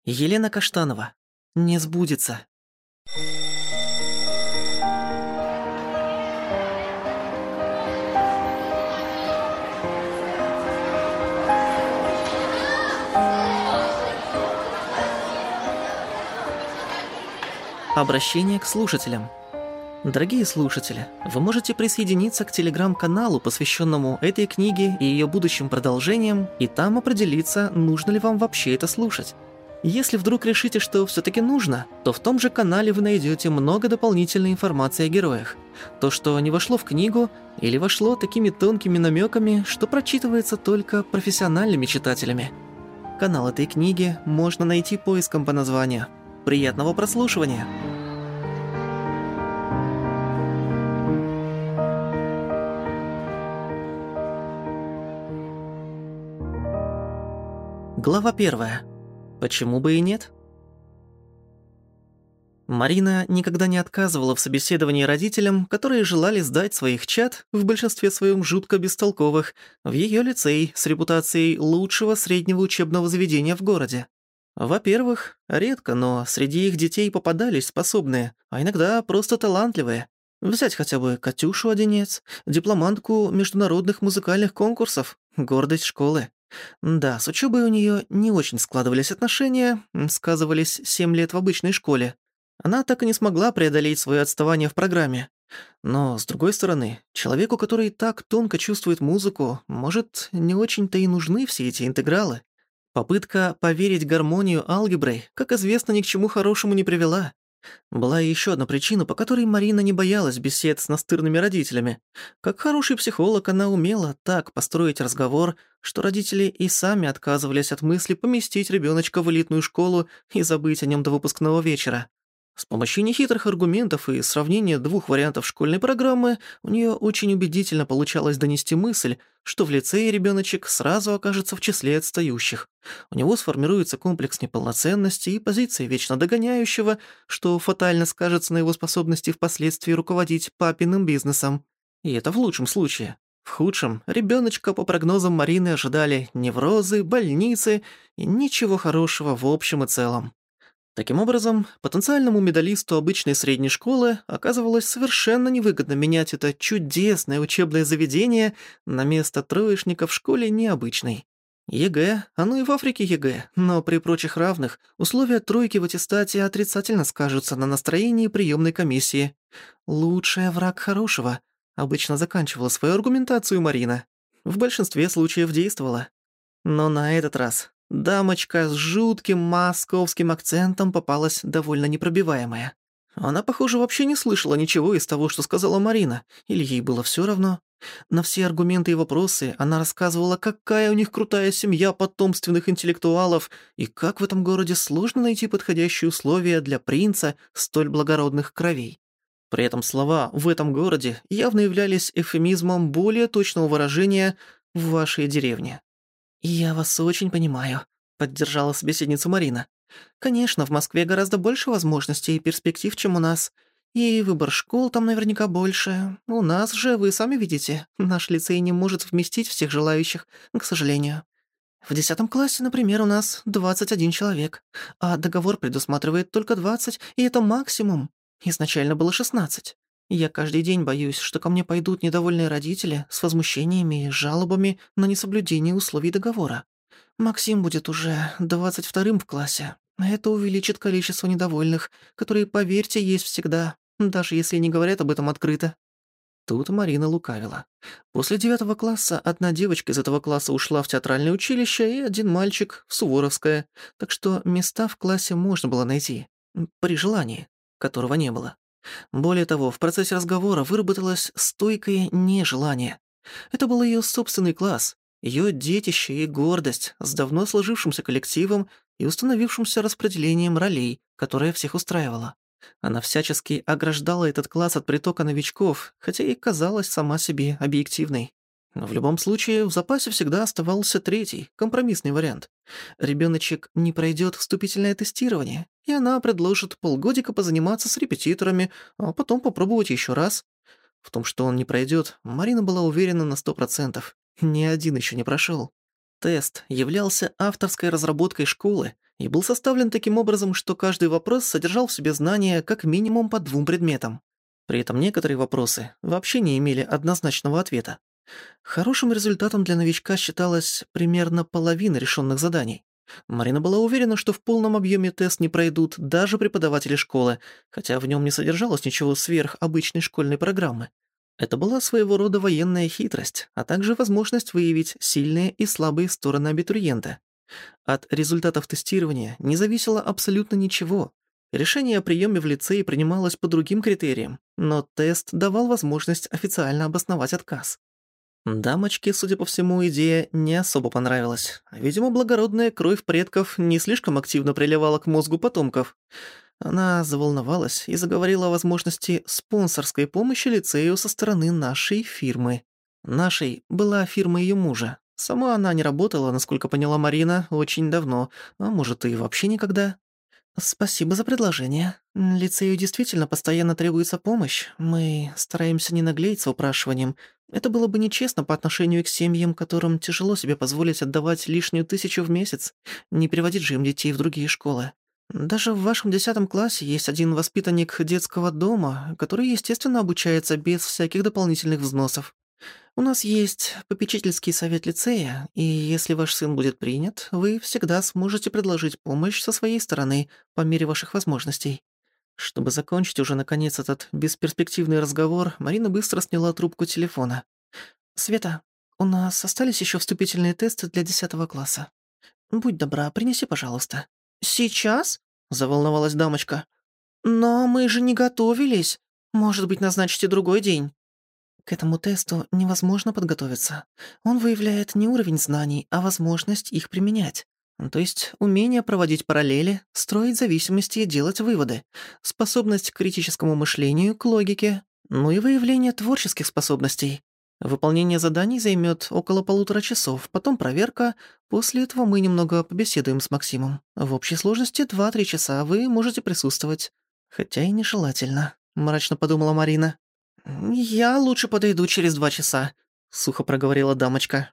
Елена Каштанова. Не сбудется. Обращение к слушателям. Дорогие слушатели, вы можете присоединиться к телеграм-каналу, посвященному этой книге и ее будущим продолжениям, и там определиться, нужно ли вам вообще это слушать. Если вдруг решите, что все-таки нужно, то в том же канале вы найдете много дополнительной информации о героях. То, что не вошло в книгу, или вошло такими тонкими намеками, что прочитывается только профессиональными читателями. Канал этой книги можно найти поиском по названию. Приятного прослушивания! Глава 1. Почему бы и нет? Марина никогда не отказывала в собеседовании родителям, которые желали сдать своих чад, в большинстве своем жутко бестолковых, в её лицей с репутацией лучшего среднего учебного заведения в городе. Во-первых, редко, но среди их детей попадались способные, а иногда просто талантливые. Взять хотя бы Катюшу Одинец, дипломантку международных музыкальных конкурсов, гордость школы. Да, с учёбой у неё не очень складывались отношения, сказывались 7 лет в обычной школе. Она так и не смогла преодолеть своё отставание в программе. Но, с другой стороны, человеку, который так тонко чувствует музыку, может, не очень-то и нужны все эти интегралы. Попытка поверить гармонию алгеброй, как известно, ни к чему хорошему не привела. Была и ещё одна причина, по которой Марина не боялась бесед с настырными родителями. Как хороший психолог, она умела так построить разговор, что родители и сами отказывались от мысли поместить ребёночка в элитную школу и забыть о нём до выпускного вечера. С помощью нехитрых аргументов и сравнения двух вариантов школьной программы у неё очень убедительно получалось донести мысль, что в лицее ребёночек сразу окажется в числе отстающих. У него сформируется комплекс неполноценности и позиция вечно догоняющего, что фатально скажется на его способности впоследствии руководить папиным бизнесом. И это в лучшем случае. В худшем ребёночка, по прогнозам Марины, ожидали неврозы, больницы и ничего хорошего в общем и целом. Таким образом, потенциальному медалисту обычной средней школы оказывалось совершенно невыгодно менять это чудесное учебное заведение на место троечника в школе необычной. ЕГЭ, оно и в Африке ЕГЭ, но при прочих равных условия тройки в аттестате отрицательно скажутся на настроении приёмной комиссии. «Лучший враг хорошего», обычно заканчивала свою аргументацию Марина. В большинстве случаев действовала. Но на этот раз дамочка с жутким московским акцентом попалась довольно непробиваемая. Она, похоже, вообще не слышала ничего из того, что сказала Марина, или ей было всё равно. На все аргументы и вопросы она рассказывала, какая у них крутая семья потомственных интеллектуалов и как в этом городе сложно найти подходящие условия для принца столь благородных кровей. При этом слова «в этом городе» явно являлись эвфемизмом более точного выражения «в вашей деревне». «Я вас очень понимаю», — поддержала собеседницу Марина. «Конечно, в Москве гораздо больше возможностей и перспектив, чем у нас. И выбор школ там наверняка больше. У нас же, вы сами видите, наш лицей не может вместить всех желающих, к сожалению. В 10 классе, например, у нас 21 человек, а договор предусматривает только 20, и это максимум. Изначально было 16. Я каждый день боюсь, что ко мне пойдут недовольные родители с возмущениями и жалобами на несоблюдение условий договора. Максим будет уже 22-м в классе. Это увеличит количество недовольных, которые, поверьте, есть всегда, даже если не говорят об этом открыто». Тут Марина лукавила. После 9 класса одна девочка из этого класса ушла в театральное училище, и один мальчик в Суворовское, так что места в классе можно было найти, при желании, которого не было. Более того, в процессе разговора выработалось стойкое нежелание. Это был её собственный класс, её детище и гордость с давно сложившимся коллективом и установившимся распределением ролей, которое всех устраивало. Она всячески ограждала этот класс от притока новичков, хотя и казалась сама себе объективной. Но в любом случае в запасе всегда оставался третий, компромиссный вариант. Ребёночек не пройдёт вступительное тестирование, и она предложит полгодика позаниматься с репетиторами, а потом попробовать ещё раз. В том, что он не пройдёт, Марина была уверена на 100%. Ни один ещё не прошёл. Тест являлся авторской разработкой школы, и был составлен таким образом, что каждый вопрос содержал в себе знания как минимум по 2 предметам. При этом некоторые вопросы вообще не имели однозначного ответа. Хорошим результатом для новичка считалась примерно половина решенных заданий. Марина была уверена, что в полном объеме тест не пройдут даже преподаватели школы, хотя в нем не содержалось ничего сверх обычной школьной программы. Это была своего рода военная хитрость, а также возможность выявить сильные и слабые стороны абитуриента. От результатов тестирования не зависело абсолютно ничего. Решение о приеме в лицей принималось по другим критериям, но тест давал возможность официально обосновать отказ. Дамочке, судя по всему, идея не особо понравилась. Видимо, благородная кровь предков не слишком активно приливала к мозгу потомков. Она заволновалась и заговорила о возможности спонсорской помощи лицею со стороны нашей фирмы. Нашей была фирма её мужа. Сама она не работала, насколько поняла Марина, очень давно, а может и вообще никогда. «Спасибо за предложение. Лицею действительно постоянно требуется помощь. Мы стараемся не наглеть с упрашиванием. Это было бы нечестно по отношению к семьям, которым тяжело себе позволить отдавать лишнюю 1000 в месяц. Не переводить же им детей в другие школы. Даже в вашем 10 классе есть один воспитанник детского дома, который, естественно, обучается без всяких дополнительных взносов. У нас есть попечительский совет лицея, и если ваш сын будет принят, вы всегда сможете предложить помощь со своей стороны по мере ваших возможностей». Чтобы закончить уже наконец этот бесперспективный разговор, Марина быстро сняла трубку телефона. «Света, у нас остались еще вступительные тесты для 10 класса. Будь добра, принеси, пожалуйста». «Сейчас?» – заволновалась дамочка. «Но мы же не готовились. Может быть, назначите другой день?» К этому тесту невозможно подготовиться. Он выявляет не уровень знаний, а возможность их применять. То есть умение проводить параллели, строить зависимости и делать выводы, способность к критическому мышлению, к логике, ну и выявление творческих способностей. Выполнение заданий займет около 1,5 часов, потом проверка. После этого мы немного побеседуем с Максимом. В общей сложности 2-3 часа вы можете присутствовать. Хотя и нежелательно, мрачно подумала Марина. «Я лучше подойду через 2 часа», — сухо проговорила дамочка.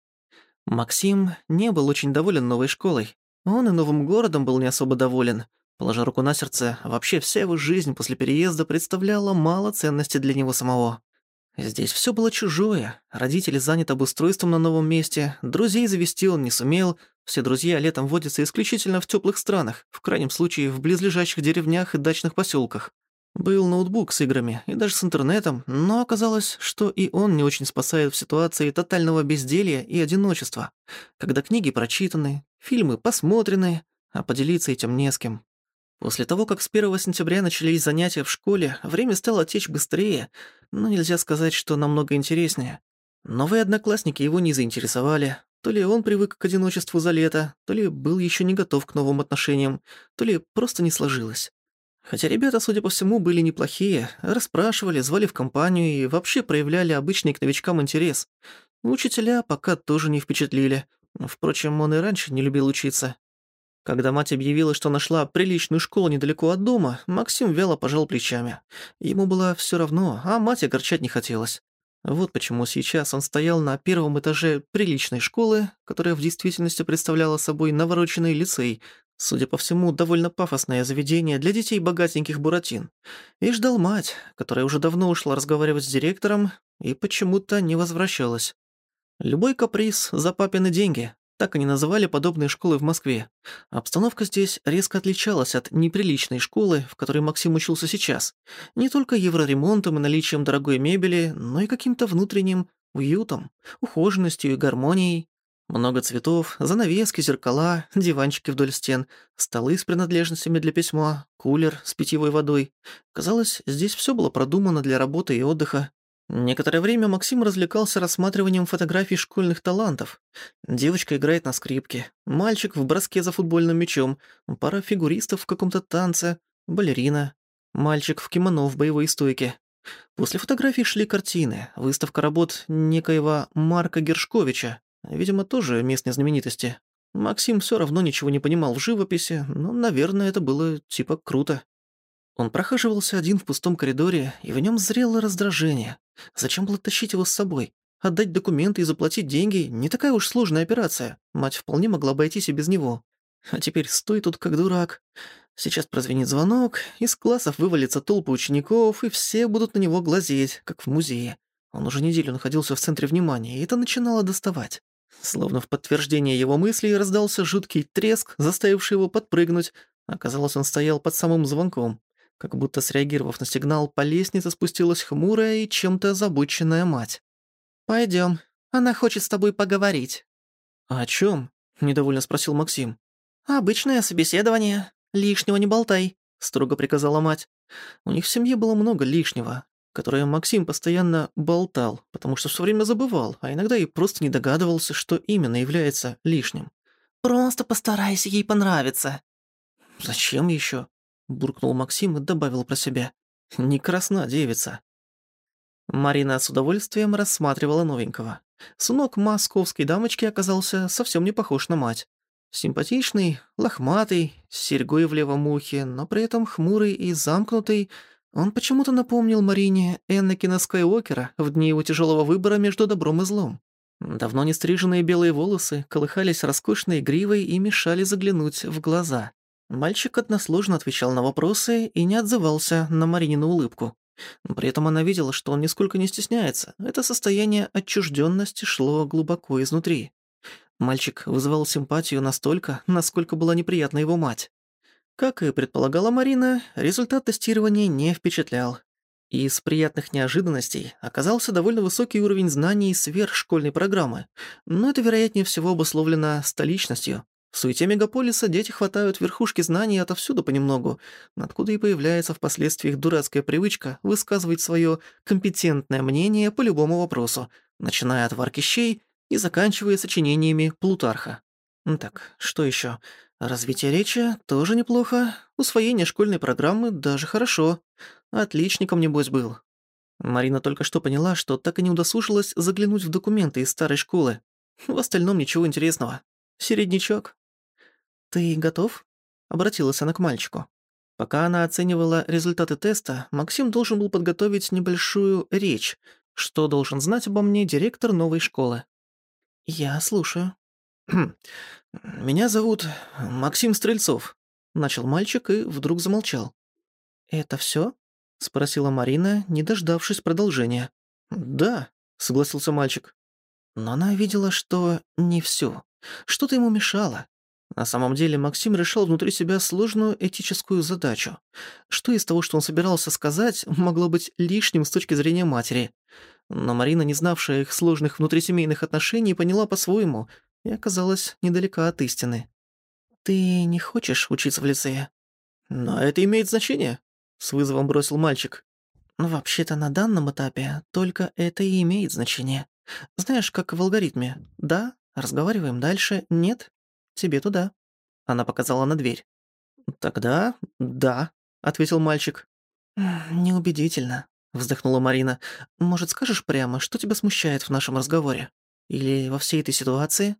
Максим не был очень доволен новой школой. Он и новым городом был не особо доволен. Положа руку на сердце, вообще вся его жизнь после переезда представляла мало ценности для него самого. Здесь всё было чужое, родители заняты обустройством на новом месте, друзей завести он не сумел, все друзья летом водятся исключительно в тёплых странах, в крайнем случае в близлежащих деревнях и дачных посёлках. Был ноутбук с играми и даже с интернетом, но оказалось, что и он не очень спасает в ситуации тотального безделья и одиночества, когда книги прочитаны, фильмы посмотрены, а поделиться этим не с кем. После того, как с 1 сентября начались занятия в школе, время стало течь быстрее, но нельзя сказать, что намного интереснее. Новые одноклассники его не заинтересовали. То ли он привык к одиночеству за лето, то ли был еще не готов к новым отношениям, то ли просто не сложилось. Хотя ребята, судя по всему, были неплохие, расспрашивали, звали в компанию и вообще проявляли обычный к новичкам интерес. Учителя пока тоже не впечатлили. Впрочем, он и раньше не любил учиться. Когда мать объявила, что нашла приличную школу недалеко от дома, Максим вяло пожал плечами. Ему было всё равно, а мать огорчать не хотелось. Вот почему сейчас он стоял на 1 этаже приличной школы, которая в действительности представляла собой навороченный лицей, судя по всему, довольно пафосное заведение для детей богатеньких буратин, и ждал мать, которая уже давно ушла разговаривать с директором и почему-то не возвращалась. Любой каприз за папины деньги. Так они называли подобные школы в Москве. Обстановка здесь резко отличалась от неприличной школы, в которой Максим учился сейчас. Не только евроремонтом и наличием дорогой мебели, но и каким-то внутренним уютом, ухоженностью и гармонией. Много цветов, занавески, зеркала, диванчики вдоль стен, столы с принадлежностями для письма, кулер с питьевой водой. Казалось, здесь всё было продумано для работы и отдыха. Некоторое время Максим развлекался рассматриванием фотографий школьных талантов. Девочка играет на скрипке, мальчик в броске за футбольным мячом, пара фигуристов в каком-то танце, балерина, мальчик в кимоно в боевой стойке. После фотографий шли картины, выставка работ некоего Марка Гершковича, видимо, тоже местной знаменитости. Максим всё равно ничего не понимал в живописи, но, наверное, это было типа круто. Он прохаживался один в пустом коридоре, и в нём зрело раздражение. Зачем было тащить его с собой? Отдать документы и заплатить деньги – не такая уж сложная операция. Мать вполне могла обойтись и без него. А теперь стой тут как дурак. Сейчас прозвенит звонок, из классов вывалится толпа учеников, и все будут на него глазеть, как в музее. Он уже неделю находился в центре внимания, и это начинало доставать. Словно в подтверждение его мыслей раздался жуткий треск, заставивший его подпрыгнуть. Оказалось, он стоял под самым звонком. Как будто среагировав на сигнал, по лестнице спустилась хмурая и чем-то озабоченная мать. «Пойдём, она хочет с тобой поговорить». «А о чём?» – недовольно спросил Максим. «Обычное собеседование. Лишнего не болтай», – строго приказала мать. У них в семье было много лишнего, которое Максим постоянно болтал, потому что всё время забывал, а иногда и просто не догадывался, что именно является лишним. «Просто постарайся ей понравиться». «Зачем ещё?» – буркнул Максим и добавил про себя. «Не красна девица». Марина с удовольствием рассматривала новенького. Сынок московской дамочки оказался совсем не похож на мать. Симпатичный, лохматый, с серьгой в левом ухе, но при этом хмурый и замкнутый, он почему-то напомнил Марине Энакина Скайуокера в дни его тяжелого выбора между добром и злом. Давно не стриженные белые волосы колыхались роскошной гривой и мешали заглянуть в глаза. Мальчик односложно отвечал на вопросы и не отзывался на Маринину улыбку. При этом она видела, что он нисколько не стесняется. Это состояние отчуждённости шло глубоко изнутри. Мальчик вызывал симпатию настолько, насколько была неприятна его мать. Как и предполагала Марина, результат тестирования не впечатлял. Из приятных неожиданностей оказался довольно высокий уровень знаний сверхшкольной программы, но это, вероятнее всего, обусловлено столичностью. В суете мегаполиса дети хватают верхушки знаний отовсюду понемногу, откуда и появляется впоследствии их дурацкая привычка высказывать своё компетентное мнение по любому вопросу, начиная от варки щей и заканчивая сочинениями Плутарха. Так, что ещё? Развитие речи тоже неплохо, усвоение школьной программы даже хорошо. Отличником, небось, был. Марина только что поняла, что так и не удосужилась заглянуть в документы из старой школы. В остальном ничего интересного. Середнячок. «Ты готов?» — обратилась она к мальчику. Пока она оценивала результаты теста, Максим должен был подготовить небольшую речь, что должен знать обо мне директор новой школы. «Я слушаю». «Меня зовут Максим Стрельцов», — начал мальчик и вдруг замолчал. «Это всё?» — спросила Марина, не дождавшись продолжения. «Да», — согласился мальчик. Но она видела, что не всё. Что-то ему мешало. На самом деле Максим решал внутри себя сложную этическую задачу. Что из того, что он собирался сказать, могло быть лишним с точки зрения матери? Но Марина, не знавшая их сложных внутрисемейных отношений, поняла по-своему и оказалась недалека от истины. «Ты не хочешь учиться в лицее?» «Но это имеет значение», — с вызовом бросил мальчик. «Вообще-то на данном этапе только это и имеет значение. Знаешь, как в алгоритме. Да, разговариваем дальше, нет, тебе туда». Она показала на дверь. «Тогда да», — ответил мальчик. «Неубедительно», — вздохнула Марина. «Может, скажешь прямо, что тебя смущает в нашем разговоре? Или во всей этой ситуации?»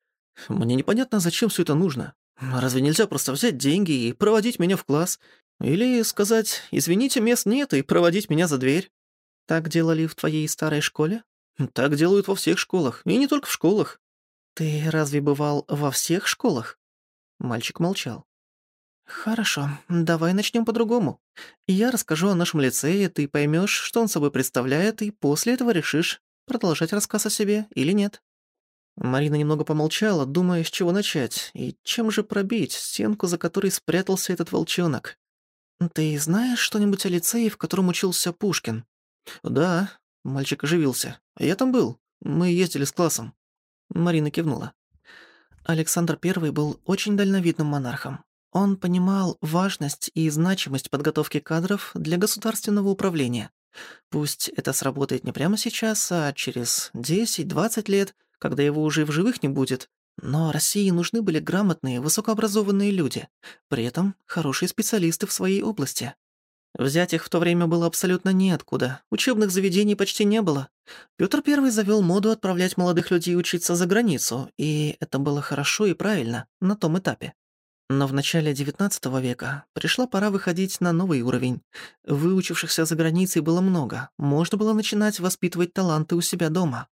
«Мне непонятно, зачем всё это нужно. Разве нельзя просто взять деньги и проводить меня в класс? Или сказать: "Извините, мест нет", и проводить меня за дверь?» «Так делали в твоей старой школе?» «Так делают во всех школах, и не только в школах». «Ты разве бывал во всех школах?» Мальчик молчал. «Хорошо, давай начнём по-другому. Я расскажу о нашем лицее, ты поймёшь, что он собой представляет, и после этого решишь, продолжать рассказ о себе или нет». Марина немного помолчала, думая, с чего начать, и чем же пробить стенку, за которой спрятался этот волчонок. «Ты знаешь что-нибудь о лицее, в котором учился Пушкин?» «Да», — мальчик оживился. «Я там был. Мы ездили с классом». Марина кивнула. Александр I был очень дальновидным монархом. Он понимал важность и значимость подготовки кадров для государственного управления. Пусть это сработает не прямо сейчас, а через 10-20 лет, когда его уже в живых не будет, но России нужны были грамотные, высокообразованные люди, при этом хорошие специалисты в своей области. Взять их в то время было абсолютно неоткуда, учебных заведений почти не было. Пётр I завёл моду отправлять молодых людей учиться за границу, и это было хорошо и правильно на том этапе. Но в начале XIX века пришла пора выходить на новый уровень. Выучившихся за границей было много, можно было начинать воспитывать таланты у себя дома.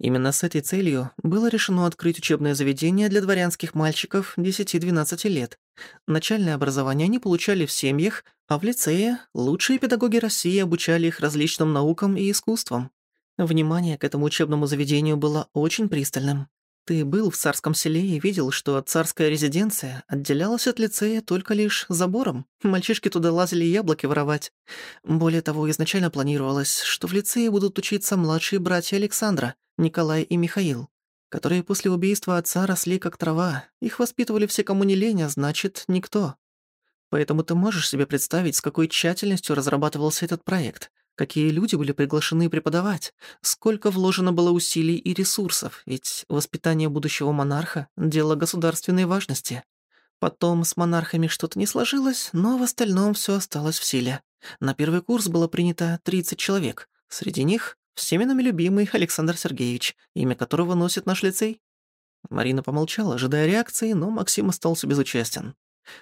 Именно с этой целью было решено открыть учебное заведение для дворянских мальчиков 10-12 лет. Начальное образование они получали в семьях, а в лицее лучшие педагоги России обучали их различным наукам и искусствам. Внимание к этому учебному заведению было очень пристальным. Ты был в Царском селе и видел, что царская резиденция отделялась от лицея только лишь забором. Мальчишки туда лазили яблоки воровать. Более того, изначально планировалось, что в лицее будут учиться младшие братья Александра, Николай и Михаил, которые после убийства отца росли как трава. Их воспитывали все, кому не лень, а значит, никто. Поэтому ты можешь себе представить, с какой тщательностью разрабатывался этот проект, какие люди были приглашены преподавать, сколько вложено было усилий и ресурсов, ведь воспитание будущего монарха– дело государственной важности. Потом с монархами что-то не сложилось, но в остальном всё осталось в силе. На первый курс было принято 30 человек. Среди них всеми нами любимый Александр Сергеевич, имя которого носит наш лицей. Марина помолчала, ожидая реакции, но Максим остался безучастен.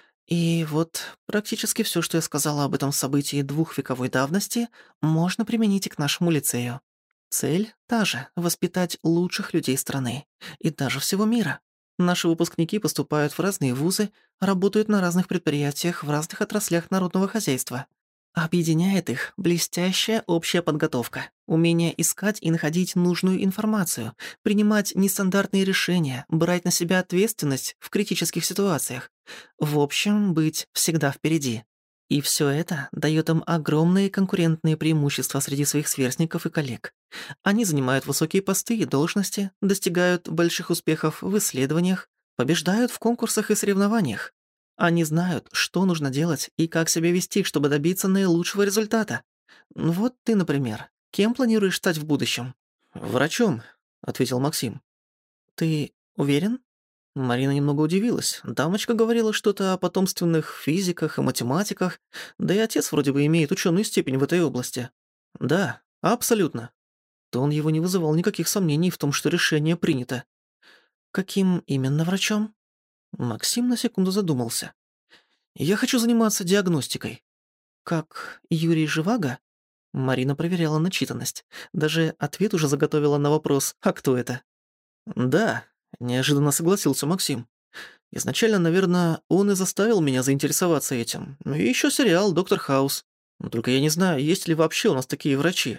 И вот практически всё, что я сказала об этом событии двухвековой давности, можно применить и к нашему лицею. Цель та же– воспитать лучших людей страны и даже всего мира. Наши выпускники поступают в разные вузы, работают на разных предприятиях в разных отраслях народного хозяйства. Объединяет их блестящая общая подготовка, умение искать и находить нужную информацию, принимать нестандартные решения, брать на себя ответственность в критических ситуациях. В общем, быть всегда впереди. И всё это даёт им огромные конкурентные преимущества среди своих сверстников и коллег. Они занимают высокие посты и должности, достигают больших успехов в исследованиях, побеждают в конкурсах и соревнованиях. Они знают, что нужно делать и как себя вести, чтобы добиться наилучшего результата. Вот ты, например, кем планируешь стать в будущем? «Врачом», — ответил Максим. «Ты уверен?» Марина немного удивилась. Дамочка говорила что-то о потомственных физиках и математиках, да и отец вроде бы имеет ученую степень в этой области. «Да, абсолютно». Тон его не вызывал никаких сомнений в том, что решение принято. «Каким именно врачом?» Максим на секунду задумался. «Я хочу заниматься диагностикой». «Как Юрий Живаго?» Марина проверяла начитанность. Даже ответ уже заготовила на вопрос «А кто это?». «Да», — неожиданно согласился Максим. «Изначально, наверное, он и заставил меня заинтересоваться этим. Ну и ещё сериал «Доктор Хаус». Но только я не знаю, есть ли вообще у нас такие врачи».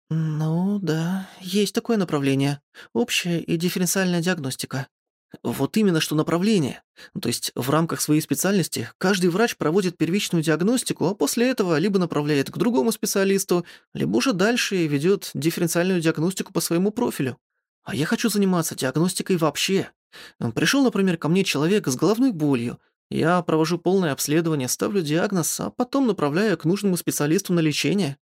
«Ну да, есть такое направление. Общая и дифференциальная диагностика». Вот именно что направление. То есть в рамках своей специальности каждый врач проводит первичную диагностику, а после этого либо направляет к другому специалисту, либо уже дальше ведёт дифференциальную диагностику по своему профилю. А я хочу заниматься диагностикой вообще. Пришёл, например, ко мне человек с головной болью. Я провожу полное обследование, ставлю диагноз, а потом направляю к нужному специалисту на лечение.